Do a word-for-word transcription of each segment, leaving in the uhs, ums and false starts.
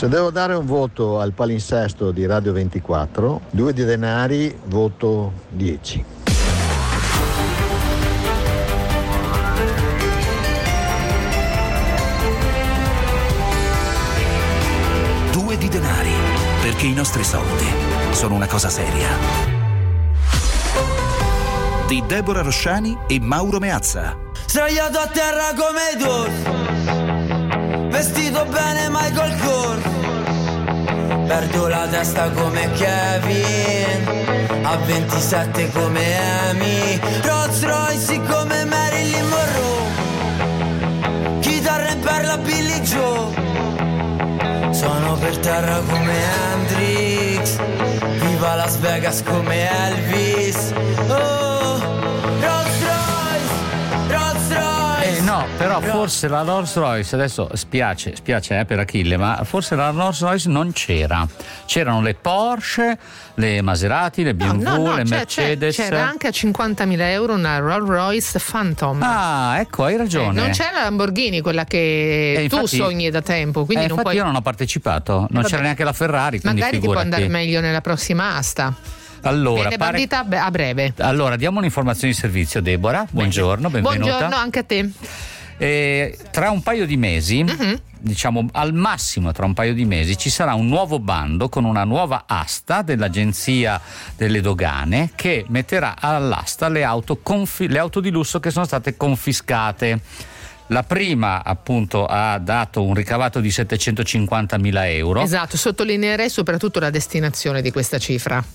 Se devo dare un voto al palinsesto di Radio ventiquattro, due di denari, voto dieci. Due di denari, perché i nostri soldi sono una cosa seria. Di Deborah Rosciani e Mauro Meazza. Sdraiato a terra come Dor, vestito bene Michael Kors, perdo la testa come Kevin, a ventisette come Amy, Rolls Royce come Marilyn Monroe, chitarra in perla Billy Joe, sono per terra come Hendrix, viva Las Vegas come Elvis, oh, Rolls Royce, Rolls Royce. Eh no, però forse la Rolls Royce, adesso spiace, spiace eh, per Achille, ma forse la Rolls Royce non c'era. C'erano le Porsche, le Maserati, le B M W, no, no, no, le c'è, Mercedes. C'è, c'era anche a cinquantamila euro una Rolls Royce Phantom. Ah, ecco, hai ragione. Eh, non c'è la Lamborghini, quella che eh, tu infatti, sogni da tempo. Quindi eh, non infatti puoi... io non ho partecipato, non eh, c'era neanche la Ferrari. Magari ti può figurati. andare meglio nella prossima asta. Allora, Viene pare... bandita a breve. Allora, diamo un'informazione di servizio, Deborah. Buongiorno, benvenuta. Buongiorno anche a te. Eh, tra un paio di mesi, uh-huh. diciamo al massimo tra un paio di mesi, ci sarà un nuovo bando con una nuova asta dell'Agenzia delle Dogane che metterà all'asta le auto, confi- le auto di lusso che sono state confiscate. La prima appunto ha dato un ricavato di settecentocinquantamila euro. Esatto, sottolineerei soprattutto la destinazione di questa cifra.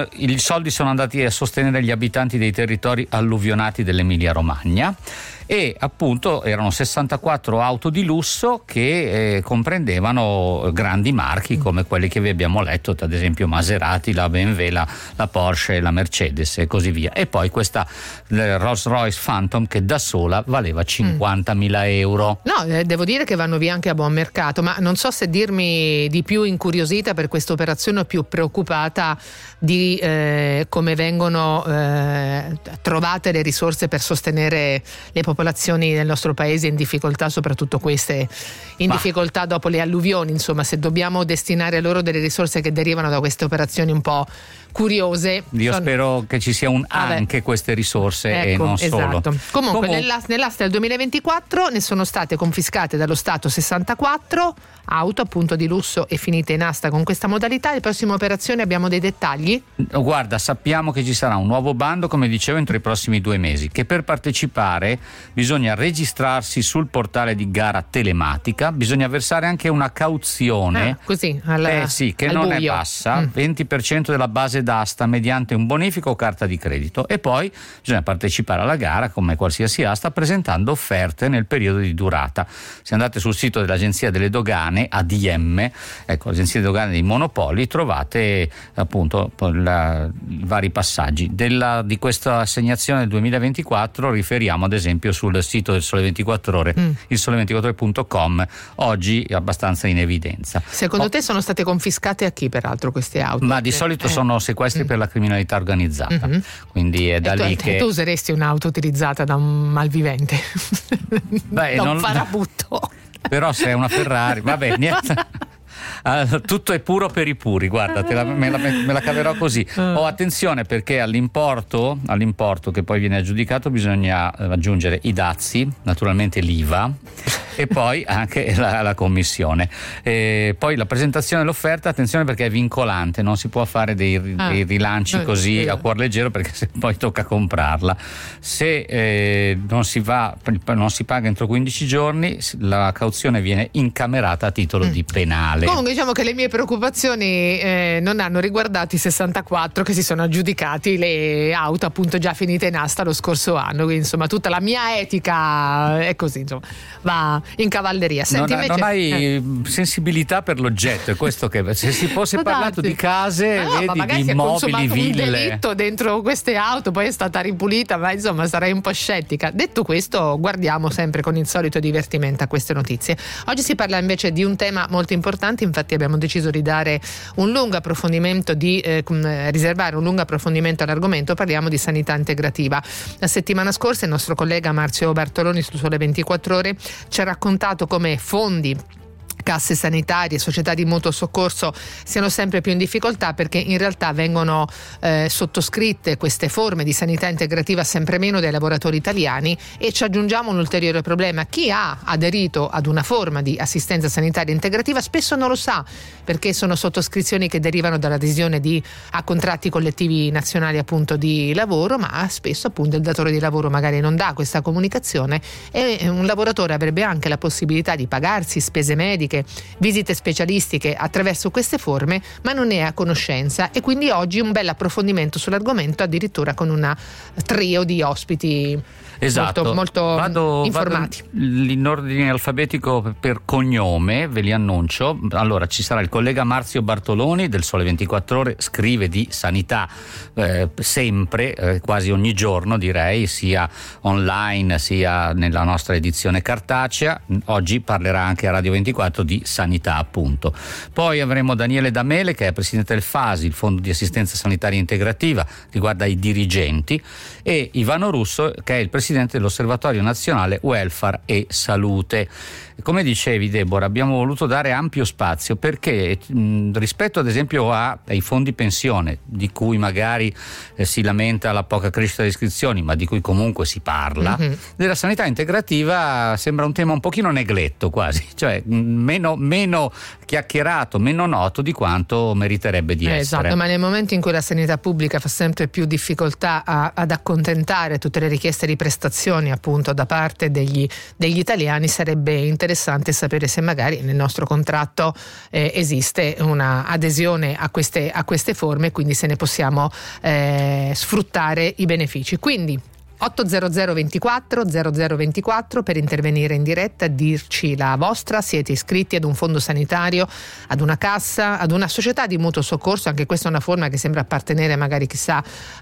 I soldi sono andati a sostenere gli abitanti dei territori alluvionati dell'Emilia Romagna e appunto erano sessantaquattro auto di lusso che eh, comprendevano grandi marchi come quelli che vi abbiamo letto, ad esempio Maserati, la B M W, la, la Porsche, la Mercedes e così via, e poi questa Rolls Royce Phantom che da sola valeva cinquantamila euro. No, eh, devo dire che vanno via anche a buon mercato, ma non so se dirmi di più incuriosita per questa operazione o più preoccupata di eh, come vengono eh, trovate le risorse per sostenere le popolazioni del nostro paese in difficoltà, soprattutto queste in Ma. difficoltà dopo le alluvioni. Insomma, se dobbiamo destinare loro delle risorse che derivano da queste operazioni un po' curiose. Io sono... spero che ci sia un Vabbè. anche queste risorse ecco, e non esatto. solo. Comunque Comun- nell'asta, nell'asta del duemilaventiquattro ne sono state confiscate dallo Stato sessantaquattro auto appunto di lusso e finite in asta con questa modalità. Le prossime operazioni abbiamo dei dettagli? Guarda, sappiamo che ci sarà un nuovo bando, come dicevo, entro i prossimi due mesi, che per partecipare bisogna registrarsi sul portale di gara telematica, bisogna versare anche una cauzione, ah, così, alla, eh sì, che al non buio. è bassa, mm. venti per cento della base d'asta mediante un bonifico o carta di credito, e poi bisogna partecipare alla gara come qualsiasi asta presentando offerte nel periodo di durata. Se andate sul sito dell'Agenzia delle Dogane, A D M, ecco, l'Agenzia delle Dogane dei Monopoli, trovate appunto la, i vari passaggi della, di questa assegnazione del duemilaventiquattro. Riferiamo ad esempio sul sito del Sole ventiquattro Ore, mm. il sole ventiquattro ore punto com, oggi abbastanza in evidenza. Secondo oh. te sono state confiscate a chi peraltro queste auto? Ma di solito eh. sono sequestri mm. per la criminalità organizzata, mm-hmm. quindi è da tu, lì che tu useresti un'auto utilizzata da un malvivente? Beh, da un non... farabutto. Però se è una Ferrari, vabbè, niente. Uh, tutto è puro per i puri, guarda, te la, me, la, me la caverò così. Oh, attenzione, perché all'importo, all'importo che poi viene aggiudicato bisogna aggiungere i dazi, naturalmente l'I V A e poi anche la, la commissione. E poi la presentazione dell'offerta, attenzione perché è vincolante, non si può fare dei, ah, dei rilanci così a cuor leggero, perché se poi tocca comprarla. Se eh, non si va, non si paga entro quindici giorni, la cauzione viene incamerata a titolo mm. di penale. Comunque diciamo che le mie preoccupazioni eh, non hanno riguardato i sessantaquattro che si sono aggiudicati le auto appunto già finite in asta lo scorso anno, quindi insomma tutta la mia etica è così, insomma, va in cavalleria. Senti, non, invece, non hai eh. sensibilità per l'oggetto, è questo che se si fosse Ma parlato darti. di case, ma no, vedi, ma magari di si è immobili, consumato ville. un delitto dentro queste auto, poi è stata ripulita, ma insomma sarei un po' scettica. Detto questo, guardiamo sempre con il solito divertimento a queste notizie. Oggi si parla invece di un tema molto importante, infatti abbiamo deciso di dare un lungo approfondimento, di eh, riservare un lungo approfondimento all'argomento. Parliamo di sanità integrativa. La settimana scorsa il nostro collega Marzio Bartoloni su Sole ventiquattro Ore ci ha raccontato come fondi casse sanitarie, società di mutuo soccorso siano sempre più in difficoltà, perché in realtà vengono eh, sottoscritte queste forme di sanità integrativa sempre meno dai lavoratori italiani, e ci aggiungiamo un ulteriore problema: chi ha aderito ad una forma di assistenza sanitaria integrativa spesso non lo sa, perché sono sottoscrizioni che derivano dall'adesione di, a contratti collettivi nazionali appunto di lavoro, ma spesso appunto il datore di lavoro magari non dà questa comunicazione, e un lavoratore avrebbe anche la possibilità di pagarsi spese mediche, visite specialistiche attraverso queste forme, ma non ne è a conoscenza. E quindi oggi un bel approfondimento sull'argomento, addirittura con una trio di ospiti. Esatto, molto, molto vado, informati. Vado in ordine alfabetico per cognome, ve li annuncio. Allora, ci sarà il collega Marzio Bartoloni del Sole ventiquattro Ore, scrive di sanità eh, sempre, eh, quasi ogni giorno direi, sia online sia nella nostra edizione cartacea. Oggi parlerà anche a Radio ventiquattro di sanità, appunto. Poi avremo Daniele Damele, che è presidente del FASI, il Fondo di Assistenza Sanitaria Integrativa, riguarda i dirigenti, e Ivano Russo, che è il presidente dell'Osservatorio Nazionale Welfare e Salute. Come dicevi, Deborah, abbiamo voluto dare ampio spazio perché mh, rispetto ad esempio a, ai fondi pensione, di cui magari eh, si lamenta la poca crescita delle iscrizioni, ma di cui comunque si parla, mm-hmm. della sanità integrativa sembra un tema un pochino negletto quasi, cioè mh, meno, meno chiacchierato, meno noto di quanto meriterebbe di eh, essere. Esatto, ma nel momento in cui la sanità pubblica fa sempre più difficoltà a, ad accontentare tutte le richieste di prestazioni appunto da parte degli, degli italiani, sarebbe interessante sapere se magari nel nostro contratto eh, esiste una adesione a queste, a queste forme, quindi se ne possiamo eh, sfruttare i benefici. Quindi otto zero zero ventiquattro zero zero ventiquattro per intervenire in diretta, dirci la vostra. Siete iscritti ad un fondo sanitario, ad una cassa, ad una società di mutuo soccorso? Anche questa è una forma che sembra appartenere magari chissà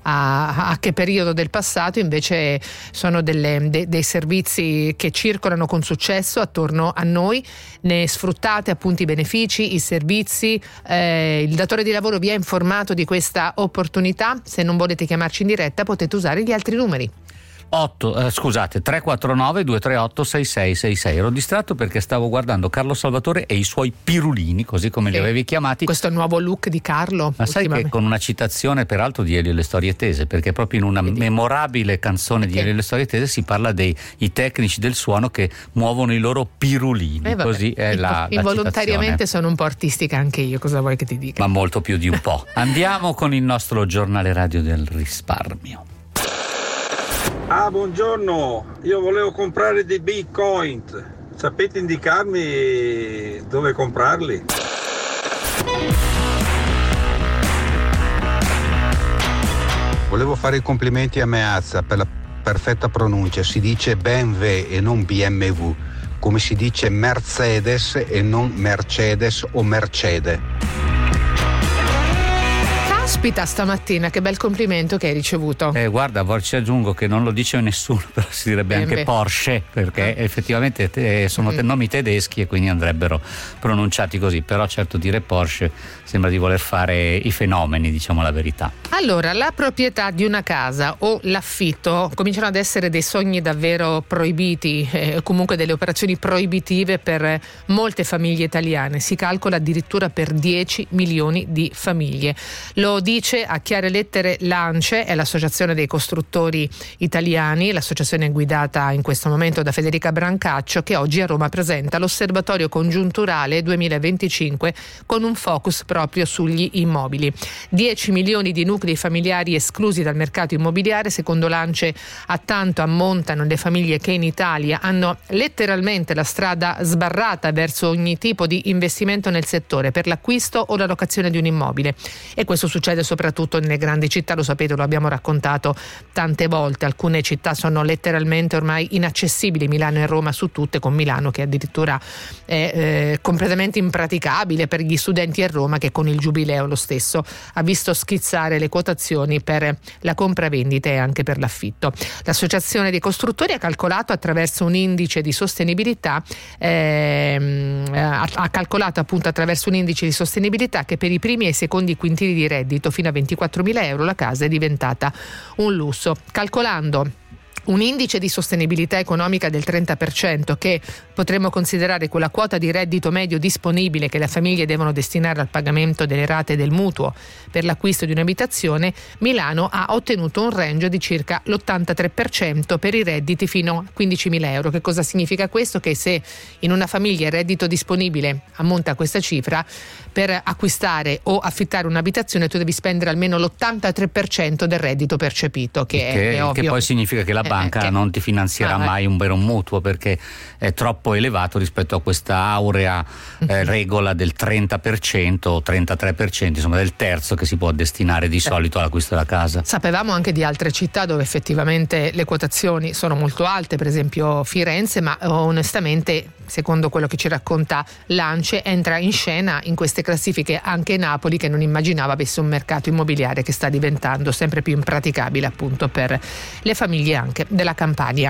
a, a che periodo del passato, invece sono delle, de, dei servizi che circolano con successo attorno a noi. Ne sfruttate appunto i benefici, i servizi, eh, il datore di lavoro vi ha informato di questa opportunità? Se non volete chiamarci in diretta potete usare gli altri numeri. otto, eh, scusate, tre quattro nove due tre otto sei sei sei sei. Ero distratto perché stavo guardando Carlo Salvatore e i suoi pirulini, così come li sì. avevi chiamati. Questo è il nuovo look di Carlo. Ma sai che con una citazione peraltro di Elio e le storie tese, perché proprio in una Vedi. memorabile canzone di Elio e le storie tese si parla dei i tecnici del suono che muovono i loro pirulini, eh così è Invo- la, la involontariamente citazione. Sono un po' artistica anche io, cosa vuoi che ti dica? Ma molto più di un po'. Andiamo con il nostro giornale radio del risparmio. Ah, buongiorno, io volevo comprare dei bitcoin, sapete indicarmi dove comprarli? Volevo fare i complimenti a Meazza per la perfetta pronuncia, si dice B M W e non B M W, come si dice Mercedes e non Mercedes o Mercede. Caspita, stamattina che bel complimento che hai ricevuto. Eh, guarda, ci aggiungo che non lo dice nessuno, però si direbbe B M W. anche Porsche, perché eh. effettivamente te, sono mm. te nomi tedeschi e quindi andrebbero pronunciati così, però certo dire Porsche sembra di voler fare i fenomeni, diciamo la verità. Allora, la proprietà di una casa o l'affitto cominciano ad essere dei sogni davvero proibiti, eh, comunque delle operazioni proibitive per molte famiglie italiane. Si calcola addirittura per dieci milioni di famiglie. Lo dice a chiare lettere l'ANCE, è l'Associazione dei Costruttori Italiani, l'associazione guidata in questo momento da Federica Brancaccio, che oggi a Roma presenta l'Osservatorio Congiunturale duemilaventicinque con un focus proprio sugli immobili. dieci milioni di nuclei familiari esclusi dal mercato immobiliare, secondo l'ANCE a tanto ammontano le famiglie che in Italia hanno letteralmente la strada sbarrata verso ogni tipo di investimento nel settore per l'acquisto o la locazione di un immobile, e questo succede soprattutto nelle grandi città, lo sapete, lo abbiamo raccontato tante volte. Alcune città sono letteralmente ormai inaccessibili, Milano e Roma su tutte, con Milano che addirittura è eh, completamente impraticabile per gli studenti a Roma, che con il Giubileo lo stesso ha visto schizzare le quotazioni per la compravendita e anche per l'affitto. L'Associazione dei Costruttori ha calcolato attraverso un indice di sostenibilità ehm, ha calcolato appunto attraverso un indice di sostenibilità che per i primi e i secondi quintili di reddito fino a ventiquattromila euro la casa è diventata un lusso. Calcolando un indice di sostenibilità economica del trenta per cento, che potremmo considerare quella quota di reddito medio disponibile che le famiglie devono destinare al pagamento delle rate del mutuo per l'acquisto di un'abitazione, Milano ha ottenuto un range di circa l'ottantatré per cento per i redditi fino a quindicimila euro. Che cosa significa questo? Che se in una famiglia il reddito disponibile ammonta a questa cifra, per acquistare o affittare un'abitazione tu devi spendere almeno l'ottantatré per cento del reddito percepito, che, che, è, è ovvio. Che poi significa che la Eh, banca che... non ti finanzierà ah, mai un vero mutuo, perché è troppo elevato rispetto a questa aurea eh, regola del trenta per cento o trentatré per cento, insomma del terzo che si può destinare di solito all'acquisto della casa. Sapevamo anche di altre città dove effettivamente le quotazioni sono molto alte, per esempio Firenze, ma onestamente, secondo quello che ci racconta l'Ance, entra in scena in queste classifiche anche Napoli, che non immaginava avesse un mercato immobiliare che sta diventando sempre più impraticabile appunto per le famiglie anche della Campania.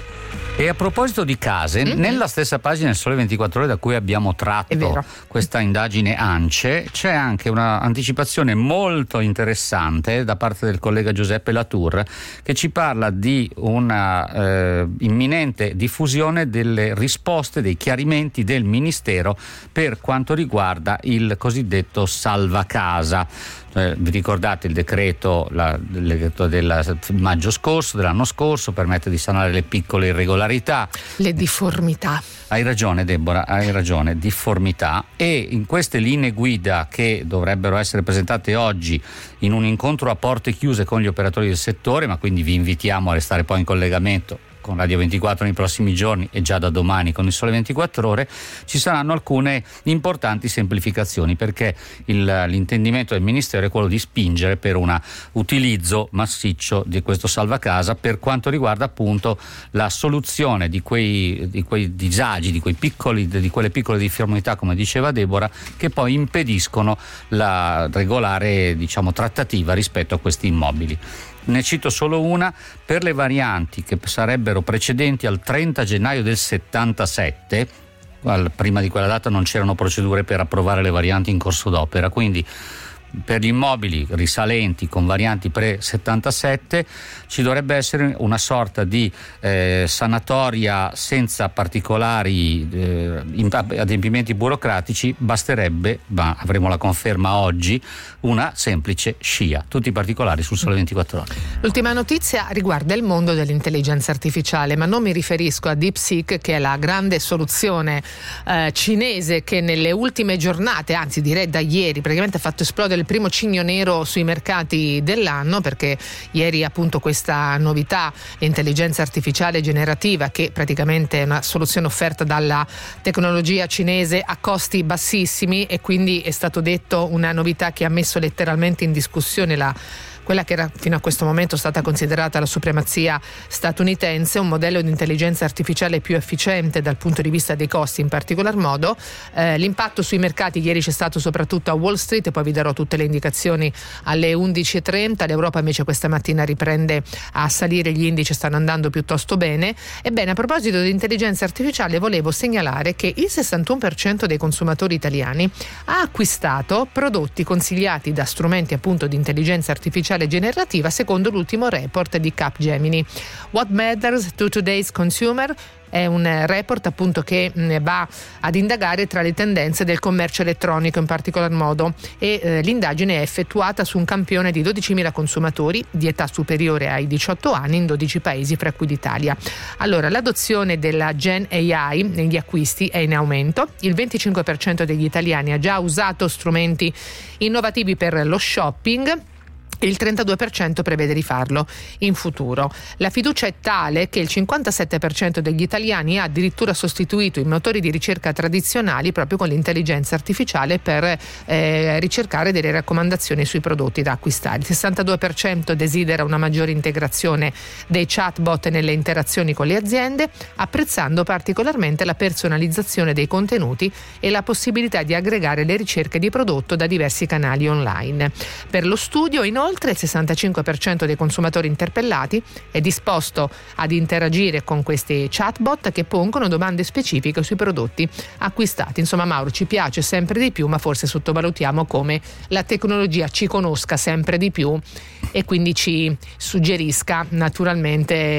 E a proposito di case, mm-hmm. nella stessa pagina del Sole ventiquattro Ore da cui abbiamo tratto questa indagine Ance, c'è anche un'anticipazione molto interessante da parte del collega Giuseppe Latour, che ci parla di una eh, imminente diffusione delle risposte, dei chiarimenti del Ministero per quanto riguarda il cosiddetto salvacasa. Eh, vi ricordate il decreto, la, il decreto del maggio scorso, dell'anno scorso, permette di sanare le piccole irregolarità, le difformità. Hai ragione Deborah, hai ragione, difformità. E in queste linee guida, che dovrebbero essere presentate oggi in un incontro a porte chiuse con gli operatori del settore, ma quindi vi invitiamo a restare poi in collegamento con Radio ventiquattro nei prossimi giorni e già da domani con il Sole ventiquattro Ore, ci saranno alcune importanti semplificazioni, perché il, l'intendimento del Ministero è quello di spingere per un utilizzo massiccio di questo salvacasa per quanto riguarda appunto la soluzione di quei, di quei disagi, di quei piccoli, di quelle piccole difformità, come diceva Deborah, che poi impediscono la regolare, diciamo, trattativa rispetto a questi immobili. Ne cito solo una: per le varianti che sarebbero precedenti al trenta gennaio del settantasette, prima di quella data non c'erano procedure per approvare le varianti in corso d'opera, quindi per gli immobili risalenti con varianti pre-settantasette ci dovrebbe essere una sorta di eh, sanatoria senza particolari eh, adempimenti burocratici. Basterebbe, ma avremo la conferma oggi, una semplice S C I A. Tutti i particolari sul Sole ventiquattro Ore. L'ultima notizia riguarda il mondo dell'intelligenza artificiale, ma non mi riferisco a DeepSeek, che è la grande soluzione eh, cinese che nelle ultime giornate, anzi direi da ieri, praticamente ha fatto esplodere il primo cigno nero sui mercati dell'anno, perché ieri appunto questa novità, l'intelligenza artificiale generativa, che praticamente è una soluzione offerta dalla tecnologia cinese a costi bassissimi, e quindi è stato detto una novità che ha messo letteralmente in discussione la quella che era fino a questo momento stata considerata la supremazia statunitense, un modello di intelligenza artificiale più efficiente dal punto di vista dei costi in particolar modo. Eh, l'impatto sui mercati ieri c'è stato soprattutto a Wall Street, e poi vi darò tutte le indicazioni alle undici e trenta. L'Europa invece questa mattina riprende a salire, gli indici stanno andando piuttosto bene. Ebbene, a proposito di intelligenza artificiale, volevo segnalare che il sessantuno per cento dei consumatori italiani ha acquistato prodotti consigliati da strumenti appunto di intelligenza artificiale generativa, secondo l'ultimo report di Capgemini. What Matters to Today's Consumer è un report appunto che va ad indagare tra le tendenze del commercio elettronico in particolar modo, e eh, l'indagine è effettuata su un campione di dodicimila consumatori di età superiore ai diciotto anni in dodici paesi, fra cui l'Italia. Allora, l'adozione della Gen A I negli acquisti è in aumento. Il venticinque per cento degli italiani ha già usato strumenti innovativi per lo shopping, il trentadue per cento prevede di farlo in futuro. La fiducia è tale che il cinquantasette per cento degli italiani ha addirittura sostituito i motori di ricerca tradizionali proprio con l'intelligenza artificiale per eh, ricercare delle raccomandazioni sui prodotti da acquistare. Il sessantadue per cento desidera una maggiore integrazione dei chatbot nelle interazioni con le aziende, apprezzando particolarmente la personalizzazione dei contenuti e la possibilità di aggregare le ricerche di prodotto da diversi canali online. Per lo studio, inoltre, Inoltre il sessantacinque per cento dei consumatori interpellati è disposto ad interagire con questi chatbot che pongono domande specifiche sui prodotti acquistati. Insomma, Mauro, ci piace sempre di più, ma forse sottovalutiamo come la tecnologia ci conosca sempre di più e quindi ci suggerisca naturalmente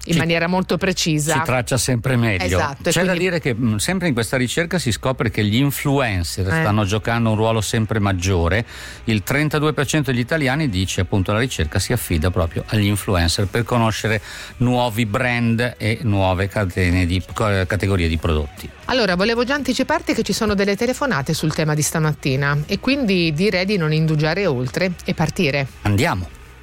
in si, maniera molto precisa. Si traccia sempre meglio. Esatto, C'è quindi... da dire che mh, sempre in questa ricerca si scopre che gli influencer eh. stanno giocando un ruolo sempre maggiore. Il trentadue per cento degli italiani, dice appunto la ricerca, si affida proprio agli influencer per conoscere nuovi brand e nuove catene di, categorie di prodotti. Allora, volevo già anticiparti che ci sono delle telefonate sul tema di stamattina e quindi direi di non indugiare oltre e partire. Andiamo.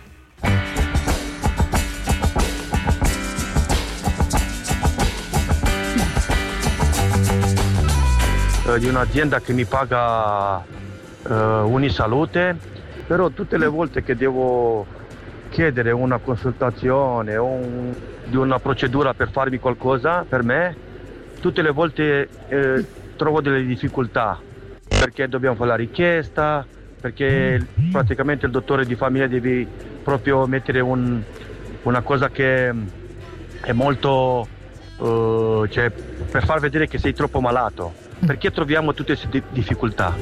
Di un'azienda che mi paga uh, Unisalute, però tutte le volte che devo chiedere una consultazione o un, di una procedura per farmi qualcosa per me, tutte le volte eh, trovo delle difficoltà, perché dobbiamo fare la richiesta, perché praticamente il dottore di famiglia deve proprio mettere un, una cosa che è molto uh, cioè, per far vedere che sei troppo malato. Perché troviamo tutte queste difficoltà?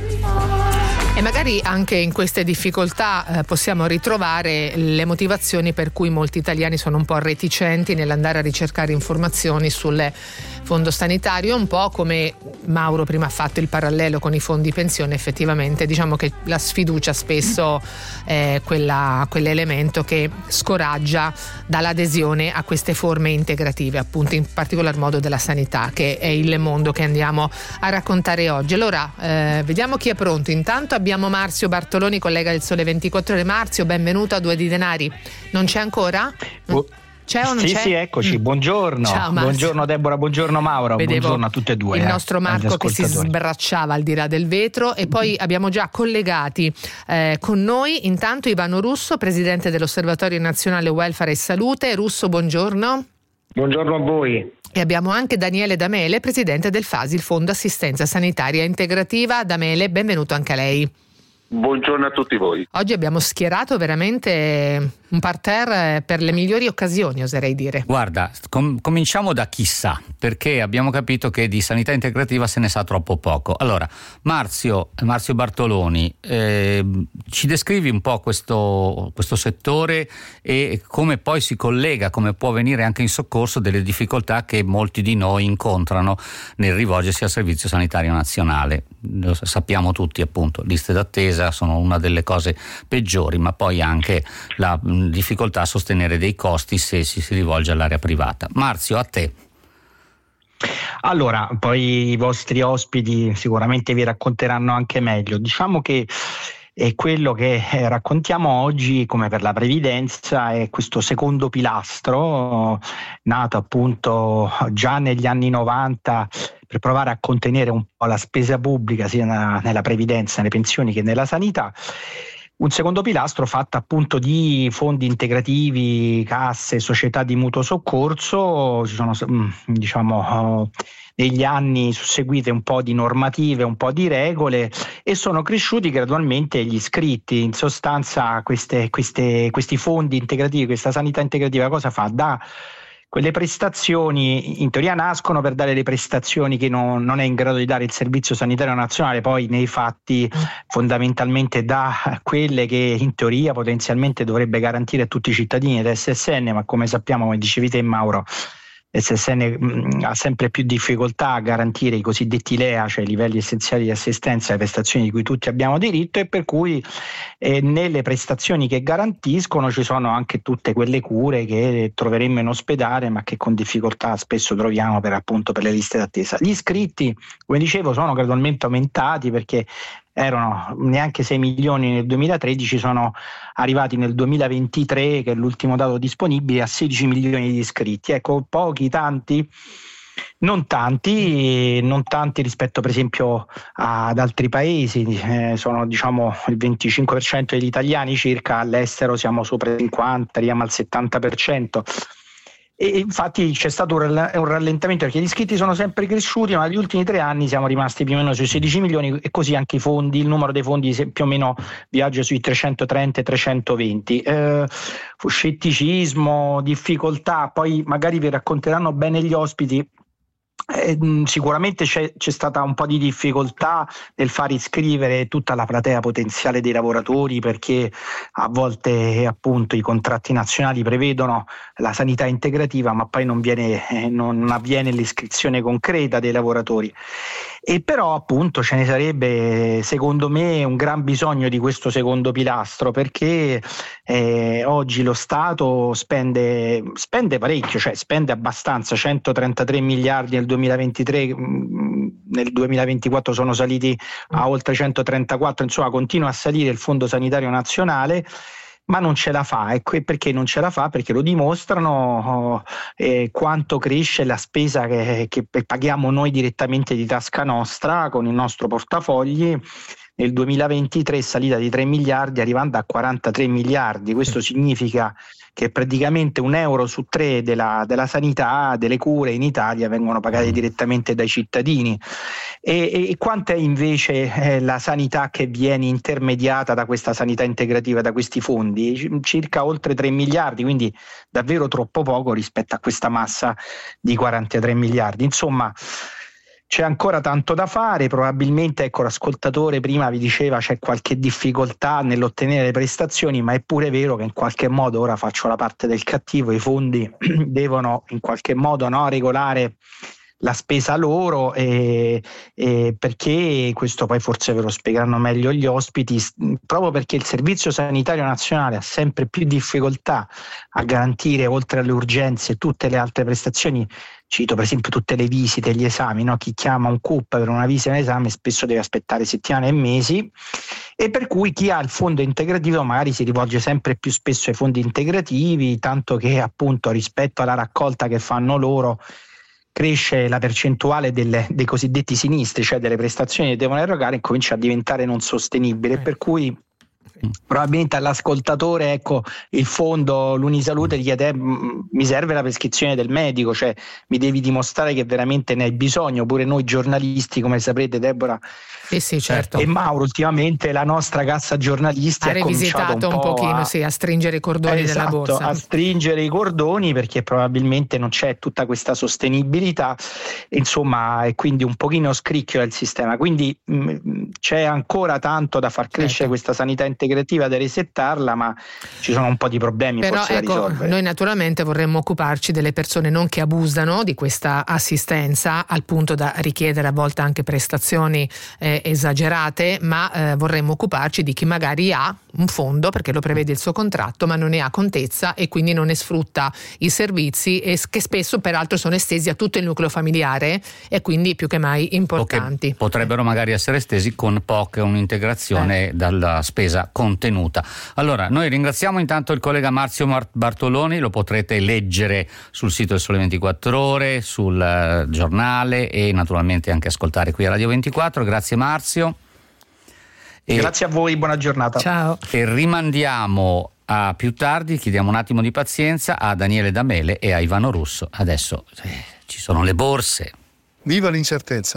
E magari anche in queste difficoltà eh, possiamo ritrovare le motivazioni per cui molti italiani sono un po' reticenti nell'andare a ricercare informazioni sul fondo sanitario, un po' come Mauro prima ha fatto il parallelo con i fondi pensione. Effettivamente diciamo che la sfiducia spesso è quella, quell'elemento che scoraggia dall'adesione a queste forme integrative, appunto in particolar modo della sanità, che è il mondo che andiamo a raccontare oggi. Allora eh, vediamo chi è pronto. Intanto abbiamo Marzio Bartoloni, collega del Sole ventiquattro Ore. Marzio, benvenuto a Due di Denari. Non c'è ancora? Oh. C'è o non sì, c'è? Sì, eccoci, buongiorno. Ciao, buongiorno Deborah, buongiorno Mauro, Vedevo buongiorno a tutte e due. Il eh, nostro Marco che si sbracciava al di là del vetro e poi abbiamo già collegati eh, con noi intanto Ivano Russo, presidente dell'Osservatorio Nazionale Welfare e Salute. Russo, buongiorno. Buongiorno a voi. E abbiamo anche Daniele Damele, presidente del FASI, il Fondo Assistenza Sanitaria Integrativa. Damele, benvenuto anche a lei. Buongiorno a tutti voi. Oggi abbiamo schierato veramente un parterre per le migliori occasioni, oserei dire. Guarda, com- cominciamo da chissà, perché abbiamo capito che di sanità integrativa se ne sa troppo poco. Allora, Marzio, Marzio Bartoloni, eh, ci descrivi un po' questo, questo settore e come poi si collega, come può venire anche in soccorso delle difficoltà che molti di noi incontrano nel rivolgersi al Servizio Sanitario Nazionale. Lo sappiamo tutti, appunto, liste d'attesa sono una delle cose peggiori, ma poi anche la mh, difficoltà a sostenere dei costi se si, si rivolge all'area privata. Marzio, a te. Allora, poi i vostri ospiti sicuramente vi racconteranno anche meglio. Diciamo che è quello che raccontiamo oggi, come per la previdenza, è questo secondo pilastro nato appunto già negli anni novanta per provare a contenere un po' la spesa pubblica sia nella, nella previdenza, nelle pensioni che nella sanità. Un secondo pilastro fatto appunto di fondi integrativi, casse, società di mutuo soccorso. Ci sono diciamo negli anni susseguite un po' di normative, un po' di regole e sono cresciuti gradualmente gli iscritti. In sostanza queste, queste, questi fondi integrativi, questa sanità integrativa cosa fa? Da quelle prestazioni, in teoria nascono per dare le prestazioni che non, non è in grado di dare il Servizio Sanitario Nazionale, poi nei fatti fondamentalmente dà quelle che in teoria potenzialmente dovrebbe garantire a tutti i cittadini ed S S N, ma come sappiamo, come dicevi te Mauro, S S N mh, ha sempre più difficoltà a garantire i cosiddetti L E A, cioè i livelli essenziali di assistenza, le prestazioni di cui tutti abbiamo diritto, e per cui eh, nelle prestazioni che garantiscono ci sono anche tutte quelle cure che troveremmo in ospedale ma che con difficoltà spesso troviamo per appunto per le liste d'attesa. Gli iscritti, come dicevo, sono gradualmente aumentati perché erano neanche sei milioni nel duemilatredici, sono arrivati nel duemilaventitré, che è l'ultimo dato disponibile, a sedici milioni di iscritti. Ecco, pochi, tanti? Non tanti, non tanti rispetto per esempio ad altri paesi, eh, sono diciamo il venticinque per cento degli italiani circa, all'estero siamo sopra il cinquanta, arriviamo al settanta per cento. E infatti c'è stato un rallentamento perché gli iscritti sono sempre cresciuti, ma negli ultimi tre anni siamo rimasti più o meno sui sedici milioni e così anche i fondi, il numero dei fondi più o meno viaggia sui trecentotrenta e trecentoventi. Eh, scetticismo, difficoltà, poi magari vi racconteranno bene gli ospiti Eh, sicuramente c'è, c'è stata un po' di difficoltà nel far iscrivere tutta la platea potenziale dei lavoratori, perché a volte appunto i contratti nazionali prevedono la sanità integrativa, ma poi non, viene, eh, non avviene l'iscrizione concreta dei lavoratori. E però appunto ce ne sarebbe secondo me un gran bisogno di questo secondo pilastro, perché eh, oggi lo Stato spende, spende parecchio, cioè spende abbastanza, centotrentatré miliardi nel duemilaventitré, nel duemilaventiquattro sono saliti a oltre centotrentaquattro, insomma continua a salire il Fondo Sanitario Nazionale, ma non ce la fa. E perché non ce la fa? Perché lo dimostrano eh, quanto cresce la spesa che, che paghiamo noi direttamente di tasca nostra con il nostro portafogli. Nel duemilaventitré è salita di tre miliardi arrivando a quarantatré miliardi. Questo significa che praticamente un euro su tre della, della sanità, delle cure in Italia vengono pagate direttamente dai cittadini. E, e quanto è invece eh, la sanità che viene intermediata da questa sanità integrativa, da questi fondi? Circa oltre tre miliardi, quindi davvero troppo poco rispetto a questa massa di quarantatré miliardi. Insomma, c'è ancora tanto da fare, probabilmente, ecco, l'ascoltatore prima vi diceva c'è qualche difficoltà nell'ottenere le prestazioni, ma è pure vero che in qualche modo, ora faccio la parte del cattivo, i fondi devono in qualche modo, no, regolare la spesa loro, e, e perché questo poi forse ve lo spiegheranno meglio gli ospiti, proprio perché il Servizio Sanitario Nazionale ha sempre più difficoltà a garantire, oltre alle urgenze, tutte le altre prestazioni. Cito per esempio tutte le visite, gli esami, no? Chi chiama un C U P per una visita e un esame spesso deve aspettare settimane e mesi, e per cui chi ha il fondo integrativo magari si rivolge sempre più spesso ai fondi integrativi, tanto che appunto rispetto alla raccolta che fanno loro cresce la percentuale delle, dei cosiddetti sinistri, cioè delle prestazioni che devono erogare, e comincia a diventare non sostenibile, per cui probabilmente all'ascoltatore, ecco, il fondo, l'Unisalute gli chiede: mi serve la prescrizione del medico, cioè mi devi dimostrare che veramente ne hai bisogno. Pure noi giornalisti, come saprete, Deborah sì, sì, certo. e Mauro, ultimamente la nostra cassa giornalisti ha ha rivisitato un, un po pochino a, sì, a stringere i cordoni eh, della esatto, borsa, a stringere i cordoni, perché probabilmente non c'è tutta questa sostenibilità, insomma, e quindi un pochino scricchiola il sistema. Quindi mh, c'è ancora tanto da far crescere certo. questa sanità integrativa, da resettarla, ma ci sono un po' di problemi. Però forse ecco, da risolvere. Noi naturalmente vorremmo occuparci delle persone non che abusano di questa assistenza al punto da richiedere a volte anche prestazioni eh, esagerate, ma eh, vorremmo occuparci di chi magari ha un fondo perché lo prevede il suo contratto, ma non ne ha contezza e quindi non ne sfrutta i servizi, e che spesso peraltro sono estesi a tutto il nucleo familiare e quindi più che mai importanti. Che potrebbero magari essere estesi con P O C, un'integrazione eh. dalla spesa contenuta. Allora, noi ringraziamo intanto il collega Marzio Bartoloni, lo potrete leggere sul sito del Sole ventiquattro Ore, sul uh, giornale, e naturalmente anche ascoltare qui a Radio ventiquattro. Grazie Marzio. E, Grazie a voi, buona giornata. Ciao. E rimandiamo a più tardi, chiediamo un attimo di pazienza a Daniele Damele e a Ivano Russo. Adesso eh, ci sono le borse. Viva l'incertezza.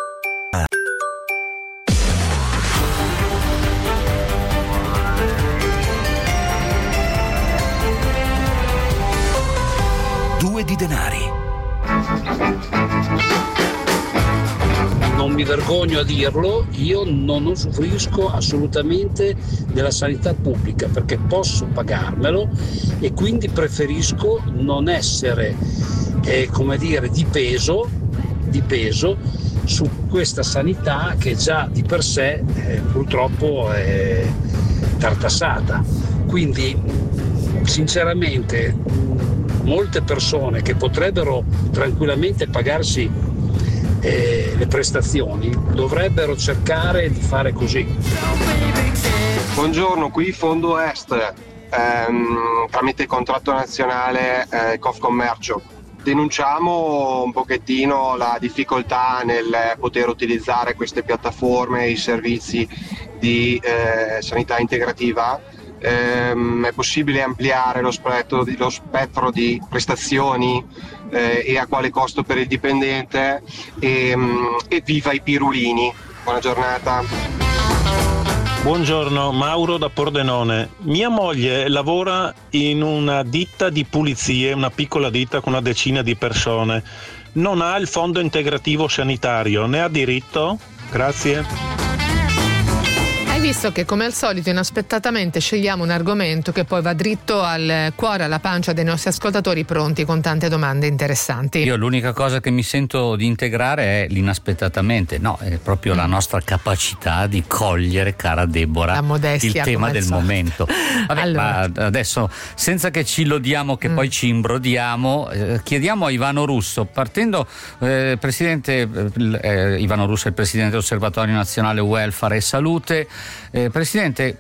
Due di denari. Non mi vergogno a dirlo, io non usufruisco assolutamente della sanità pubblica perché posso pagarmelo, e quindi preferisco non essere eh, come dire di peso, di peso su questa sanità che già di per sé eh, purtroppo è tartassata. Quindi sinceramente molte persone che potrebbero tranquillamente pagarsi eh, le prestazioni dovrebbero cercare di fare così. Buongiorno, qui Fondo Est, ehm, tramite contratto nazionale eh, Confcommercio. Denunciamo un pochettino la difficoltà nel poter utilizzare queste piattaforme, i servizi di eh, sanità integrativa. Ehm, è possibile ampliare lo spettro di, lo spettro di prestazioni eh, e a quale costo per il dipendente, e, e viva i pirulini. Buona giornata. Buongiorno, Mauro da Pordenone. Mia moglie lavora in una ditta di pulizie, una piccola ditta con una decina di persone. non ha il fondo integrativo sanitario, ne ha diritto? Grazie. Hai visto che come al solito inaspettatamente scegliamo un argomento che poi va dritto al cuore, alla pancia dei nostri ascoltatori pronti con tante domande interessanti. Io l'unica cosa che mi sento di integrare è l'inaspettatamente, no, è proprio la nostra capacità di cogliere, cara Deborah, la modestia, il tema come del al solito. momento. Vabbè, Allora. ma adesso, senza che ci lodiamo che mm. poi ci imbrodiamo, eh, chiediamo a Ivano Russo, partendo, eh, presidente, eh, Ivano Russo è il presidente dell'Osservatorio Nazionale Welfare e Salute. Eh, Presidente,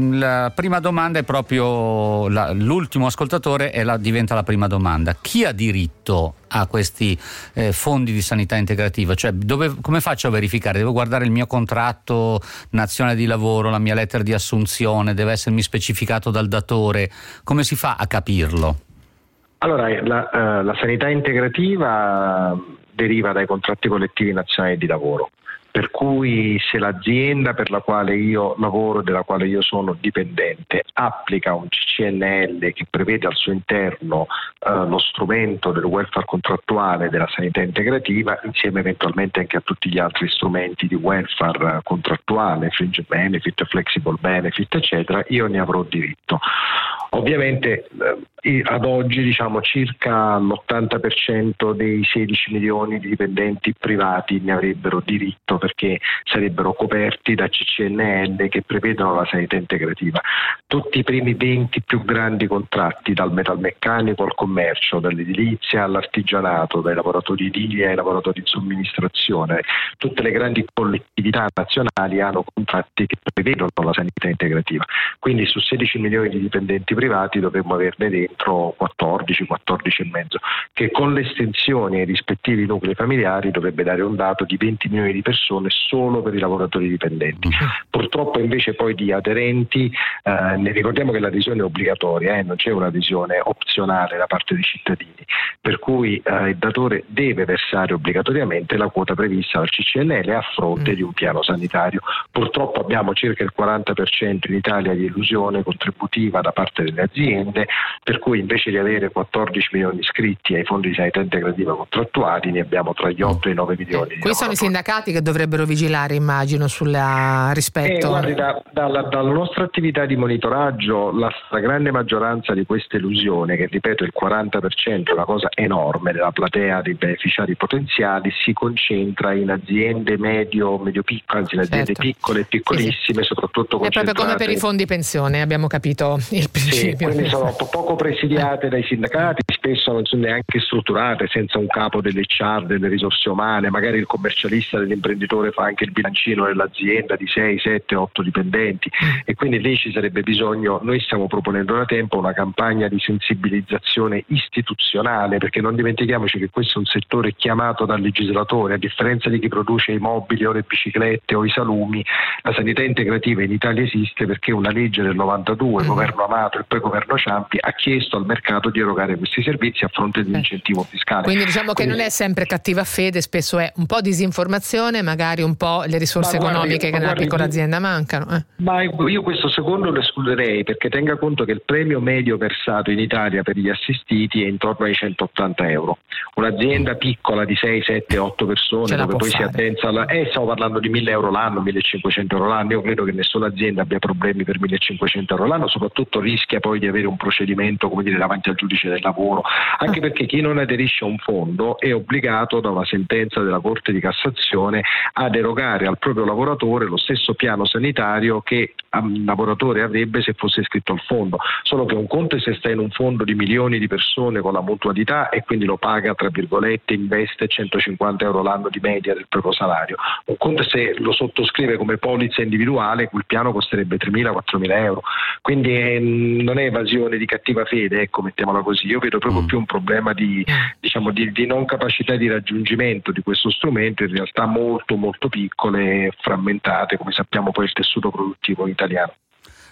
la prima domanda è proprio la, l'ultimo ascoltatore e la, diventa la prima domanda. Chi ha diritto a questi eh, fondi di sanità integrativa? Cioè, dove, come faccio a verificare? Devo guardare il mio contratto nazionale di lavoro, la mia lettera di assunzione, deve essermi specificato dal datore. Come si fa a capirlo? Allora, la, uh, la sanità integrativa deriva dai contratti collettivi nazionali di lavoro. Per cui se l'azienda per la quale io lavoro, della quale io sono dipendente, applica un C C N L che prevede al suo interno eh, lo strumento del welfare contrattuale della sanità integrativa, insieme eventualmente anche a tutti gli altri strumenti di welfare eh, contrattuale, fringe benefit, flexible benefit, eccetera, io ne avrò diritto. Ovviamente eh, ad oggi diciamo circa l'ottanta per cento dei sedici milioni di dipendenti privati ne avrebbero diritto, perché sarebbero coperti da C C N L che prevedono la sanità integrativa. Tutti i primi venti più grandi contratti, dal metalmeccanico al commercio, dall'edilizia all'artigianato, dai lavoratori edili ai lavoratori di somministrazione, tutte le grandi collettività nazionali hanno contratti che prevedono la sanità integrativa. Quindi su sedici milioni di dipendenti privati dovremmo averne dentro quattordici, quattordici e mezzo, che con l'estensione ai rispettivi nuclei familiari dovrebbe dare un dato di venti milioni di persone solo per i lavoratori dipendenti. Purtroppo invece poi di aderenti, eh, ne ricordiamo che l'adesione è obbligatoria, eh, non c'è un'adesione opzionale da parte dei cittadini, per cui eh, il datore deve versare obbligatoriamente la quota prevista dal C C N L a fronte mm. di un piano sanitario. Purtroppo abbiamo circa il quaranta per cento in Italia di elusione contributiva da parte delle aziende, per cui invece di avere quattordici milioni iscritti ai fondi di sanità integrativa contrattuali ne abbiamo tra gli otto e i nove milioni. Eh, qui sono i sindacati che dovrebbero vigilare, immagino, sul rispetto. Eh, guardi, da, dalla, dalla nostra attività di monitoraggio la stragrande maggioranza di queste elusioni, che ripeto il quaranta per cento è una cosa enorme della platea dei beneficiari potenziali, si concentra in aziende medio, medio piccole, anzi in aziende certo. piccole e piccolissime, sì, sì. soprattutto è proprio come per i fondi pensione, abbiamo capito il principio. Sì, quindi sono poco presidiate dai sindacati, spesso non sono neanche strutturate, senza un capo dell'H R, delle risorse umane, magari il commercialista dell'imprenditore fa anche il bilancino dell'azienda di sei, sette, otto dipendenti e quindi lì ci sarebbe bisogno, noi stiamo proponendo da tempo una campagna di sensibilizzazione istituzionale, perché non dimentichiamoci che questo è un settore chiamato dal legislatore, a differenza di chi produce i mobili o le biciclette o i salumi, la sanità integrativa in Italia esiste perché una legge del novantadue, mm. governo Amato e poi governo Ciampi, ha chiesto al mercato di erogare questi servizi a fronte di un incentivo fiscale. Quindi diciamo Quindi, che non è sempre cattiva fede, spesso è un po' disinformazione, magari un po' le risorse ma economiche guardi, che nella guardi, piccola azienda mancano. Eh. Ma io questo secondo lo escluderei, perché tenga conto che il premio medio versato in Italia per gli assistiti è intorno ai centottanta euro. Un'azienda piccola di sei, sette, otto persone dove poi fare. si addensa la, eh, stiamo parlando di mille euro l'anno, millecinquecento euro l'anno. Io credo che nessuna azienda abbia problemi per millecinquecento euro l'anno, soprattutto rischia poi di avere un procedimento, come dire, davanti al giudice del lavoro, anche perché chi non aderisce a un fondo è obbligato da una sentenza della Corte di Cassazione ad erogare al proprio lavoratore lo stesso piano sanitario che un lavoratore avrebbe se fosse iscritto al fondo, solo che un conto è se sta in un fondo di milioni di persone con la mutualità e quindi lo paga, tra virgolette, investe centocinquanta euro l'anno di media del proprio salario, un conto è se lo sottoscrive come polizza individuale, quel piano costerebbe tremila quattromila euro, quindi eh, non è evasione di cattiva fede, ecco, mettiamola così. Io vedo proprio più un problema di, diciamo, di, di non capacità di raggiungimento di questo strumento, in realtà molto molto piccole e frammentate, come sappiamo poi il tessuto produttivo italiano.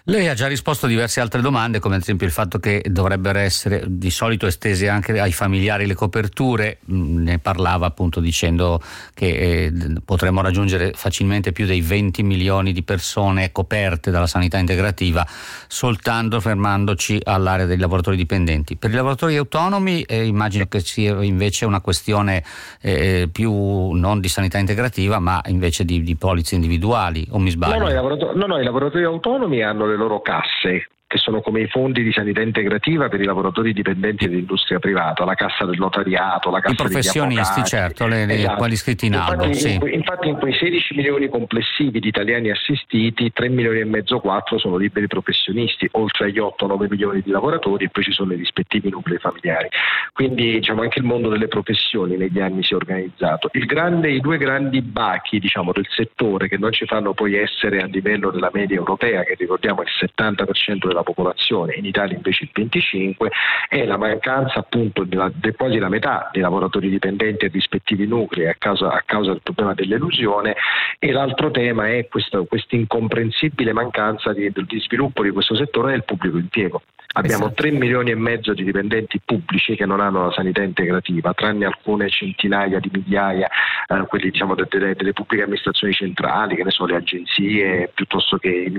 Lei ha già risposto a diverse altre domande, come ad esempio il fatto che dovrebbero essere di solito estese anche ai familiari le coperture. Ne parlava appunto dicendo che eh, potremmo raggiungere facilmente più dei venti milioni di persone coperte dalla sanità integrativa soltanto fermandoci all'area dei lavoratori dipendenti. Per i lavoratori autonomi eh, immagino che sia invece una questione eh, più non di sanità integrativa ma invece di, di polizze individuali, o mi sbaglio? No no, i lavoratori, no, no, i lavoratori autonomi hanno le loro casse, che sono come i fondi di sanità integrativa per i lavoratori dipendenti dell'industria privata, la cassa del notariato, la cassa I professionisti, certo, le, le, esatto. quelli iscritti in albo. Infatti, sì. in, infatti in quei sedici milioni complessivi di italiani assistiti, tre milioni e mezzo, quattro sono liberi professionisti, oltre agli otto nove milioni di lavoratori, e poi ci sono i rispettivi nuclei familiari. Quindi diciamo anche il mondo delle professioni negli anni si è organizzato. Il grande, i due grandi bachi diciamo del settore che non ci fanno poi essere a livello della media europea, che ricordiamo è il settanta per cento della popolazione, in Italia invece il venticinque per cento, è la mancanza appunto di, la, di quasi la metà dei lavoratori dipendenti e rispettivi nuclei a causa, a causa del problema dell'elusione, e l'altro tema è questa incomprensibile mancanza di, di sviluppo di questo settore nel pubblico impiego. Abbiamo esatto. tre milioni e mezzo di dipendenti pubblici che non hanno la sanità integrativa, tranne alcune centinaia di migliaia, eh, quelli diciamo delle, delle pubbliche amministrazioni centrali, che ne so, le agenzie, piuttosto che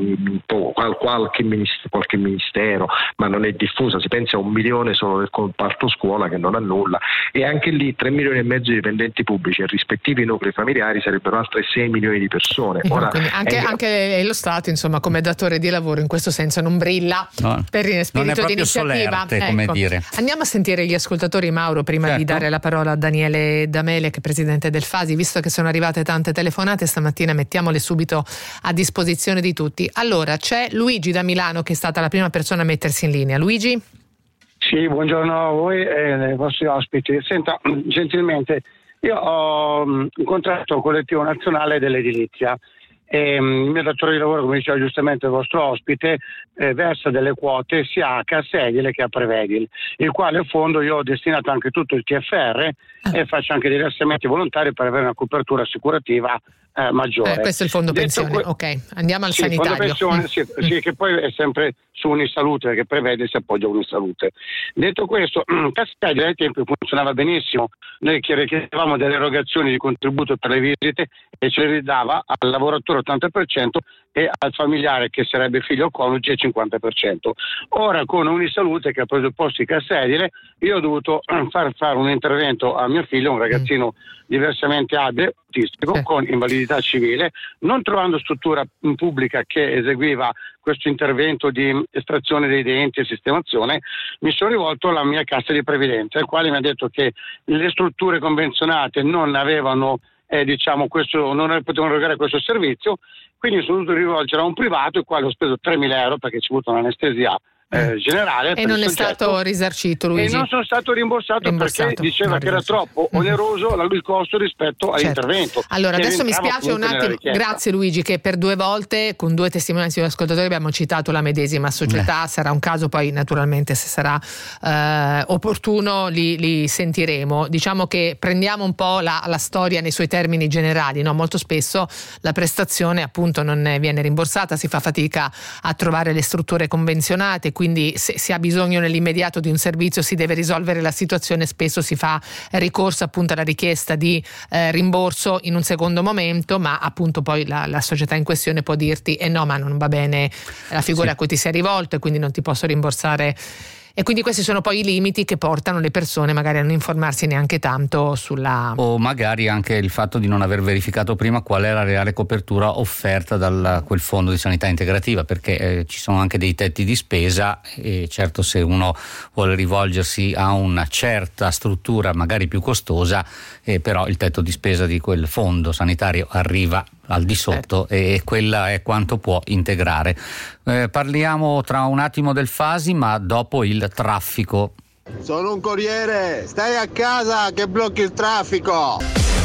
qualche ministero, qualche ministero, ma non è diffusa. Si pensa a un milione solo del comparto scuola che non ha nulla, e anche lì tre milioni e mezzo di dipendenti pubblici e rispettivi nuclei familiari sarebbero altre sei milioni di persone. Ora, anche, è... anche lo Stato, insomma, come datore di lavoro in questo senso non brilla no, per spirito non è di iniziativa. Solerte, come ecco. dire. Andiamo a sentire gli ascoltatori, Mauro, prima certo. di dare la parola a Daniele Damele, che è presidente del Fasi, visto che sono arrivate tante telefonate stamattina, mettiamole subito a disposizione di tutti. Allora, c'è Luigi da Milano che è stata la prima persona a mettersi in linea. Luigi? Sì, buongiorno a voi e ai vostri ospiti. Senta, gentilmente, io ho un contratto collettivo nazionale dell'edilizia. E, um, il mio datore di lavoro, come diceva giustamente il vostro ospite, eh, versa delle quote sia a Cassa Edile che a Prevedil, il quale fondo io ho destinato anche tutto il T F R e faccio anche dei versamenti volontari per avere una copertura assicurativa eh, maggiore. Eh, questo è il fondo Detto pensione, que- ok, andiamo al sì, sanitario. Fondo pensione, sì, sì, che poi è sempre su Unisalute, perché Prevede si appoggia a Unisalute. Detto questo, Cassa Edile ai tempi funzionava benissimo, noi chiedevamo delle erogazioni di contributo per le visite e ce le ridava al lavoratore ottanta per cento e al familiare, che sarebbe figlio o coniuge, il cinquanta per cento. Ora con Unisalute, che ha preso il posto di Cassa Edile, io ho dovuto far fare un intervento a mio figlio, un ragazzino diversamente abile, autistico, eh. con invalidità civile, non trovando struttura pubblica che eseguiva questo intervento di estrazione dei denti e sistemazione, mi sono rivolto alla mia cassa di previdenza, il quale mi ha detto che le strutture convenzionate non avevano eh, diciamo questo, non potevano erogare questo servizio, quindi sono dovuto rivolgere a un privato, il quale ho speso tremila euro perché ci ho avuto un'anestesia Eh, generale e non è soggetto, stato risarcito, Luigi? E non sono stato rimborsato, rimborsato perché diceva che era troppo oneroso mm-hmm. il costo rispetto certo. all'intervento. Allora adesso mi spiace un attimo, grazie Luigi, che per due volte con due testimonianze di ascoltatori abbiamo citato la medesima società, eh. sarà un caso, poi naturalmente se sarà eh, opportuno li, li sentiremo. Diciamo che prendiamo un po' la, la storia nei suoi termini generali, no? Molto spesso la prestazione appunto non viene rimborsata, si fa fatica a trovare le strutture convenzionate, quindi se si ha bisogno nell'immediato di un servizio, si deve risolvere la situazione, spesso si fa ricorso appunto alla richiesta di eh, rimborso in un secondo momento, ma appunto poi la, la società in questione può dirti eh no, ma non va bene la figura sì. a cui ti sei rivolto e quindi non ti posso rimborsare. E quindi questi sono poi i limiti che portano le persone magari a non informarsi neanche tanto sulla... O magari anche il fatto di non aver verificato prima qual è la reale copertura offerta da quel fondo di sanità integrativa, perché eh, ci sono anche dei tetti di spesa e certo se uno vuole rivolgersi a una certa struttura magari più costosa, eh, però il tetto di spesa di quel fondo sanitario arriva al di sotto certo. e quella è quanto può integrare. Eh, parliamo tra un attimo del Fasi, ma dopo il traffico. Sono un corriere, stai a casa che blocchi il traffico.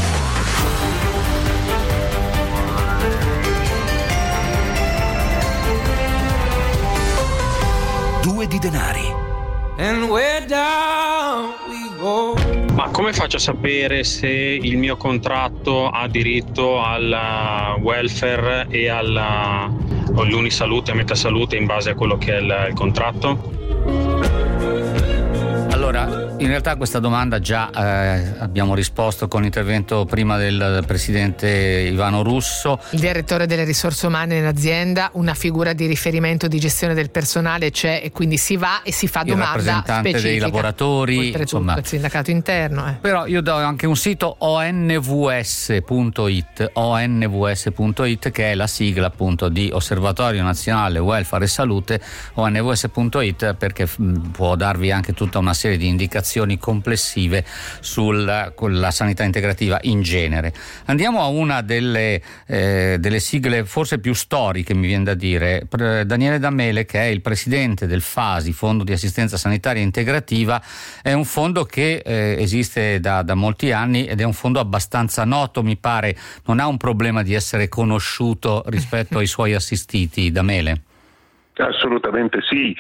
Due di denari. And where down we go. Ma come faccio a sapere se il mio contratto ha diritto al welfare e alla, o l'Unisalute e Metasalute in base a quello che è il, il contratto? Allora, in realtà questa domanda già eh, abbiamo risposto con l'intervento prima del presidente Ivano Russo. Il direttore delle risorse umane in azienda, una figura di riferimento di gestione del personale c'è e quindi si va e si fa domanda specifica. Il rappresentante dei lavoratori, oltretutto insomma. Il sindacato interno. Eh. Però io do anche un sito o n v s punto i t, o n v s punto i t, che è la sigla appunto di Osservatorio Nazionale Welfare e Salute, o n v s punto i t, perché f- può darvi anche tutta una serie di indicazioni complessive sulla la sanità integrativa in genere. Andiamo a una delle, eh, delle sigle forse più storiche, mi viene da dire. Daniele D'Amele, che è il presidente del FASI, Fondo di Assistenza Sanitaria Integrativa, è un fondo che eh, esiste da, da molti anni ed è un fondo abbastanza noto, mi pare. Non ha un problema di essere conosciuto rispetto ai suoi assistiti, D'Amele? Assolutamente sì,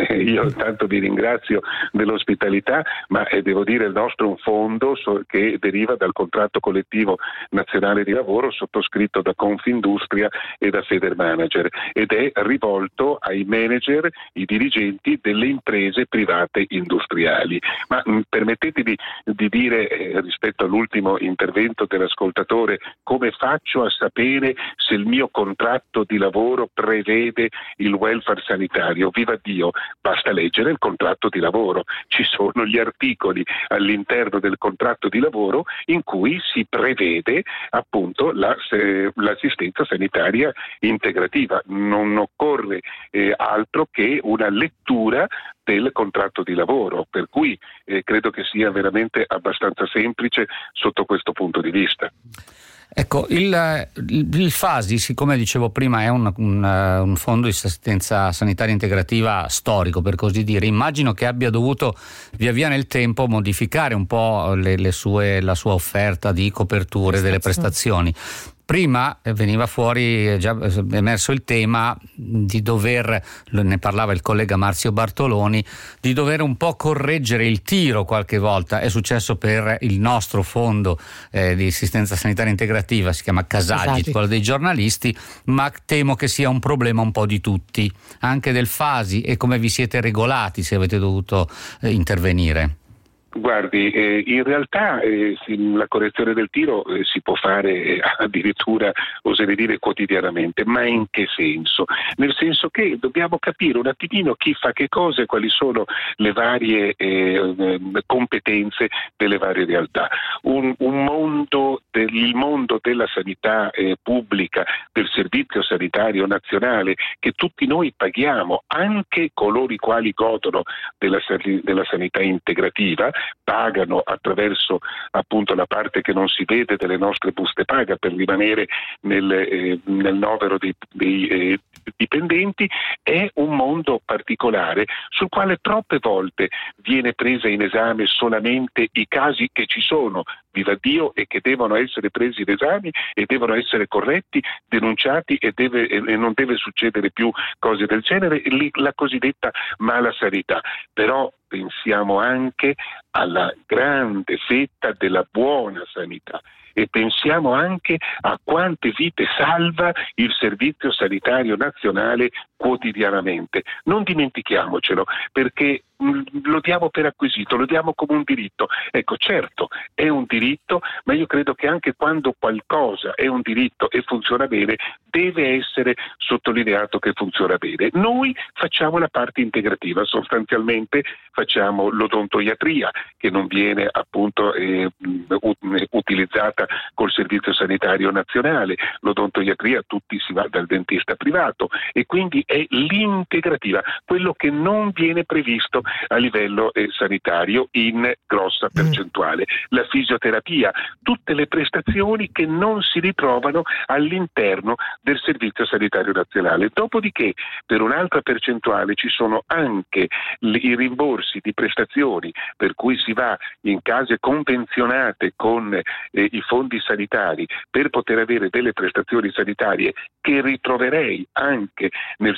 io tanto vi ringrazio dell'ospitalità, ma eh, devo dire il nostro è un fondo so, che deriva dal contratto collettivo nazionale di lavoro sottoscritto da Confindustria e da Federmanager ed è rivolto ai manager, i dirigenti delle imprese private industriali. Ma mh, permettetemi di dire eh, rispetto all'ultimo intervento dell'ascoltatore, come faccio a sapere se il mio contratto di lavoro prevede il welfare sanitario? Viva Dio, basta leggere il contratto di lavoro, ci sono gli articoli all'interno del contratto di lavoro in cui si prevede appunto la, se, l'assistenza sanitaria integrativa. Non occorre eh, altro che una lettura del contratto di lavoro, per cui eh, credo che sia veramente abbastanza semplice sotto questo punto di vista. Ecco, il, il FASI, siccome dicevo prima, è un, un, un fondo di assistenza sanitaria integrativa storico, per così dire. Immagino che abbia dovuto via via nel tempo modificare un po' le, le sue, la sua offerta di coperture delle prestazioni. Prima veniva fuori, è già emerso il tema di dover, ne parlava il collega Marzio Bartoloni, di dover un po' correggere il tiro qualche volta. È successo per il nostro fondo eh, di assistenza sanitaria integrativa, si chiama Casagit, esatto, quello dei giornalisti, ma temo che sia un problema un po' di tutti, anche del FASI. E come vi siete regolati se avete dovuto eh, intervenire? Guardi, eh, in realtà eh, la correzione del tiro eh, si può fare eh, addirittura, oserei dire, quotidianamente, ma in che senso? Nel senso che dobbiamo capire un attimino chi fa che cosa e quali sono le varie eh, competenze delle varie realtà. Un, un mondo, del, il mondo della sanità eh, pubblica, del servizio sanitario nazionale che tutti noi paghiamo, anche coloro i quali godono della, della sanità integrativa, pagano attraverso appunto la parte che non si vede delle nostre buste paga per rimanere nel, eh, nel novero dei, dei eh, dipendenti, è un mondo particolare sul quale troppe volte viene presa in esame solamente i casi che ci sono, viva Dio, e che devono essere presi in esame e devono essere corretti, denunciati e, deve, e non deve succedere più cose del genere, la cosiddetta mala sanità. Però pensiamo anche alla grande fetta della buona sanità e pensiamo anche a quante vite salva il Servizio Sanitario Nazionale quotidianamente. Non dimentichiamocelo, perché lo diamo per acquisito, lo diamo come un diritto. Ecco, certo, è un diritto, ma io credo che anche quando qualcosa è un diritto e funziona bene, deve essere sottolineato che funziona bene. Noi facciamo la parte integrativa, sostanzialmente facciamo l'odontoiatria, che non viene appunto eh, utilizzata col Servizio Sanitario Nazionale. L'odontoiatria, tutti si va dal dentista privato, e quindi è l'integrativa, quello che non viene previsto a livello eh, sanitario in grossa percentuale. La fisioterapia, tutte le prestazioni che non si ritrovano all'interno del Servizio Sanitario Nazionale. Dopodiché, per un'altra percentuale ci sono anche le, i rimborsi di prestazioni, per cui si va in case convenzionate con eh, i fondi sanitari per poter avere delle prestazioni sanitarie che ritroverei anche nel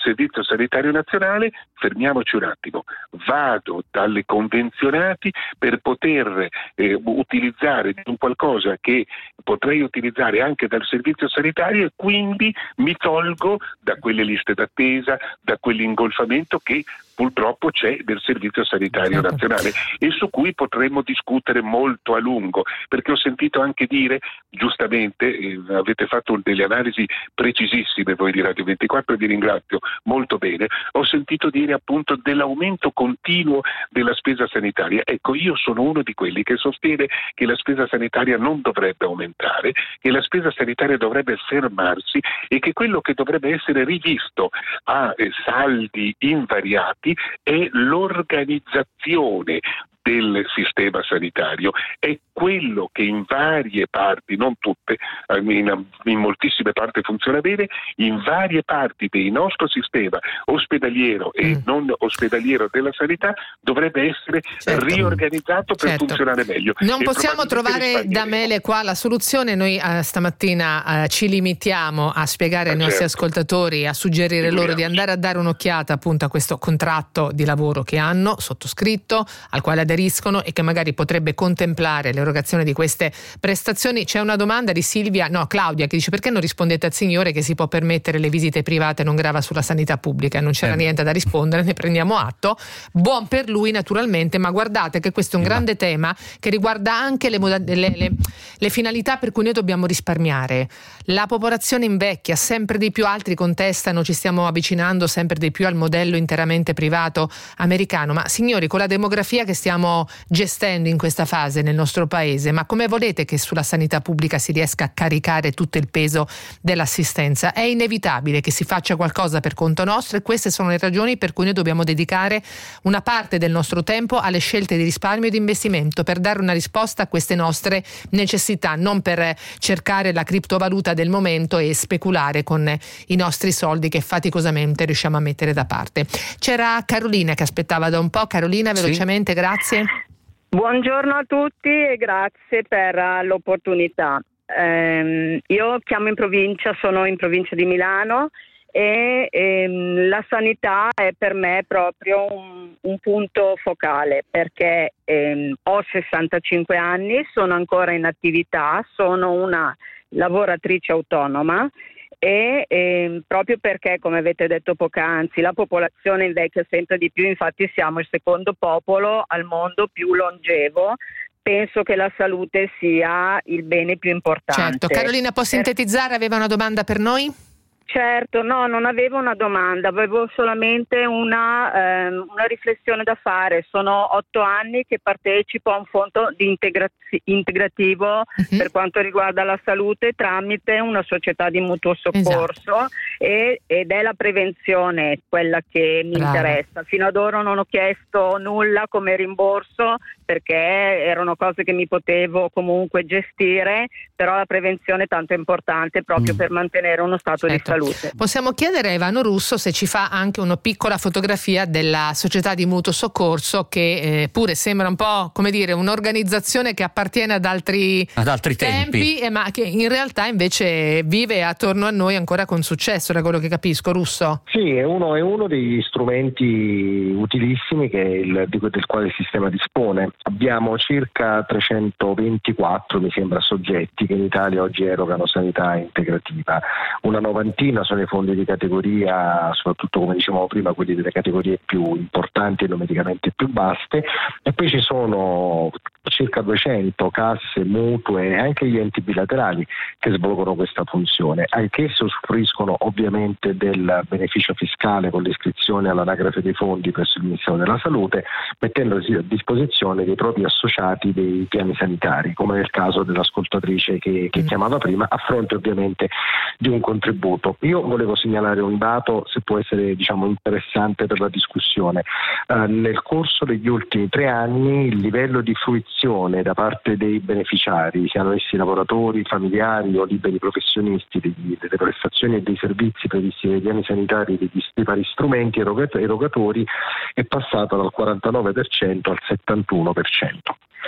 Servizio Sanitario Nazionale, fermiamoci un attimo, vado dalle convenzionati per poter eh, utilizzare un qualcosa che potrei utilizzare anche dal Servizio Sanitario, e quindi mi tolgo da quelle liste d'attesa, da quell'ingolfamento che purtroppo c'è del Servizio Sanitario certo. Nazionale, e su cui potremmo discutere molto a lungo, perché ho sentito anche dire, giustamente, eh, avete fatto delle analisi precisissime voi di Radio ventiquattro e vi ringrazio molto bene, ho sentito dire appunto dell'aumento continuo della spesa sanitaria. Ecco, io sono uno di quelli che sostiene che la spesa sanitaria non dovrebbe aumentare, che la spesa sanitaria dovrebbe fermarsi, e che quello che dovrebbe essere rivisto a eh, saldi invariati è l'organizzazione del sistema sanitario. È quello che in varie parti, non tutte, in, in moltissime parti funziona bene, in varie parti del nostro sistema ospedaliero e mm. non ospedaliero della sanità dovrebbe essere certo. riorganizzato per certo. funzionare meglio. Non e possiamo trovare da mele qua la soluzione. Noi eh, stamattina eh, ci limitiamo a spiegare ai nostri certo. ascoltatori, a suggerire loro di andare a dare un'occhiata appunto a questo contratto di lavoro che hanno sottoscritto, al quale aderiscono, e che magari potrebbe contemplare l'erogazione di queste prestazioni. C'è una domanda di Silvia, no Claudia, che dice: perché non rispondete al signore che si può permettere le visite private, non grava sulla sanità pubblica? Non c'era eh. niente da rispondere, ne prendiamo atto. Buon per lui naturalmente, ma guardate che questo è un grande tema che riguarda anche le, moda- le, le, le finalità per cui noi dobbiamo risparmiare. La popolazione invecchia sempre di più, altri contestano, ci stiamo avvicinando sempre di più al modello interamente privato americano, ma signori, con la demografia che stiamo gestendo in questa fase nel nostro paese, ma come volete che sulla sanità pubblica si riesca a caricare tutto il peso dell'assistenza? È inevitabile che si faccia qualcosa per conto nostro, e queste sono le ragioni per cui noi dobbiamo dedicare una parte del nostro tempo alle scelte di risparmio e di investimento, per dare una risposta a queste nostre necessità, non per cercare la criptovaluta del momento e speculare con i nostri soldi che faticosamente riusciamo a mettere da parte. C'era Carolina che aspettava da un po'. Carolina, velocemente, sì. Grazie. Buongiorno a tutti e grazie per uh, l'opportunità. Um, io chiamo in provincia, sono in provincia di Milano, e ehm, la sanità è per me proprio un, un punto focale, perché ehm, ho sessantacinque anni, sono ancora in attività, sono una lavoratrice autonoma, e ehm, proprio perché, come avete detto poc'anzi, la popolazione invecchia sempre di più, infatti siamo il secondo popolo al mondo più longevo, penso che la salute sia il bene più importante. Certo. Carolina, può sintetizzare? Aveva una domanda per noi? Certo, no, non avevo una domanda, avevo solamente una, ehm, una riflessione da fare. Sono otto anni che partecipo a un fondo di integraz- integrativo uh-huh. per quanto riguarda la salute tramite una società di mutuo soccorso, esatto. e, ed è la prevenzione quella che mi Brava. interessa. Fino ad ora non ho chiesto nulla come rimborso, perché erano cose che mi potevo comunque gestire, però la prevenzione è tanto importante proprio mm. per mantenere uno stato certo. di salute. Possiamo chiedere a Ivano Russo se ci fa anche una piccola fotografia della società di mutuo soccorso, che eh, pure sembra un po', come dire, un'organizzazione che appartiene ad altri, ad altri tempi, tempi eh, ma che in realtà invece vive attorno a noi ancora con successo, da quello che capisco. Russo? Sì, è uno, è uno degli strumenti utilissimi che il, del quale il sistema dispone. Abbiamo circa trecentoventiquattro, mi sembra, soggetti che in Italia oggi erogano sanità integrativa. Una novantina sono i fondi di categoria, soprattutto, come dicevamo prima, quelli delle categorie più importanti e numericamente più vaste, e poi ci sono circa duecento casse, mutue e anche gli enti bilaterali che svolgono questa funzione. Anch'esse usufruiscono ovviamente del beneficio fiscale con l'iscrizione all'anagrafe dei fondi presso il Ministero della Salute, mettendosi a disposizione dei propri associati dei piani sanitari, come nel caso dell'ascoltatrice che, che mm. chiamava prima, a fronte ovviamente di un contributo. Io volevo segnalare un dato, se può essere, diciamo, interessante per la discussione. Uh, nel corso degli ultimi tre anni il livello di fruizione da parte dei beneficiari, siano essi lavoratori, familiari o liberi professionisti, degli, delle prestazioni e dei servizi previsti dai piani sanitari degli vari strumenti erogatori, è passato dal quarantanove per cento al settantuno per cento.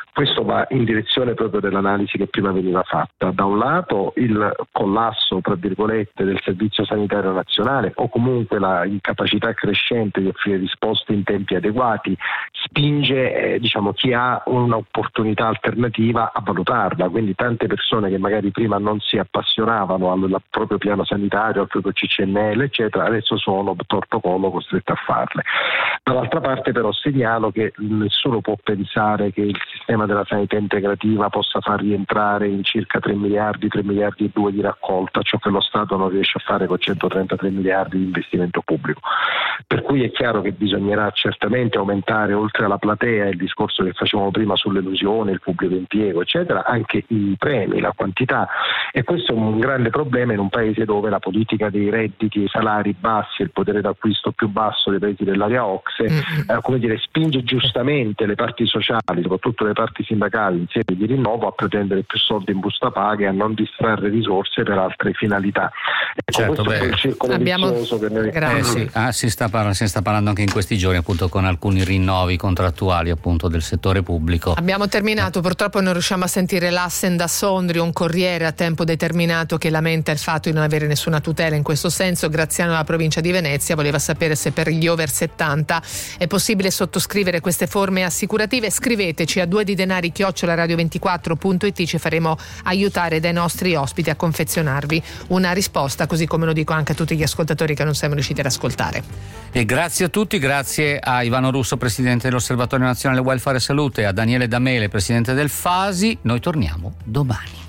Questo va in direzione proprio dell'analisi che prima veniva fatta. Da un lato il collasso, tra virgolette, del Servizio Sanitario Nazionale, o comunque la incapacità crescente di offrire risposte in tempi adeguati, spinge eh, diciamo, chi ha un'opportunità alternativa a valutarla. Quindi tante persone che magari prima non si appassionavano al, al proprio piano sanitario, al proprio C C N L, eccetera, adesso sono torto collo costrette a farle. Dall'altra parte però segnalo che nessuno può pensare che il sistema della sanità integrativa possa far rientrare in circa tre miliardi, tre miliardi e due di raccolta, ciò che lo Stato non riesce a fare con centotrentatré miliardi di investimento pubblico. Per cui è chiaro che bisognerà certamente aumentare, oltre alla platea, il discorso che facevamo prima sull'elusione, il pubblico impiego, eccetera, anche i premi, la quantità, e questo è un grande problema in un paese dove la politica dei redditi e i salari bassi e il potere d'acquisto più basso dei paesi dell'area O C S E mm-hmm. eh, come dire, spinge giustamente le parti sociali, soprattutto le parti sindacali in sede di rinnovo, a pretendere più soldi in busta paga e a non distrarre risorse per altre finalità. Ecco, certo, questo beh. è il circolo Abbiamo... vizioso che noi... Eh sì, ah, si, sta par- si sta parlando anche in questi giorni appunto con alcuni rinnovi contrattuali appunto del settore pubblico. Abbiamo terminato, purtroppo non riusciamo a sentire l'Assen da Sondrio, un corriere a tempo determinato che lamenta il fatto di non avere nessuna tutela in questo senso. Graziano della provincia di Venezia voleva sapere se per gli over settanta è possibile sottoscrivere queste forme assicurative. Scriveteci a due di denari chiocciola radio ventiquattro punto it, ci faremo aiutare dai nostri ospiti a confezionarvi una risposta, così come lo dico anche a tutti gli ascoltatori che non siamo riusciti ad ascoltare. E grazie a tutti, grazie a Ivano Russo, presidente dell'Osservatorio Nazionale Welfare e Salute, a Daniele D'Amele, presidente del F A S I. Noi torniamo domani.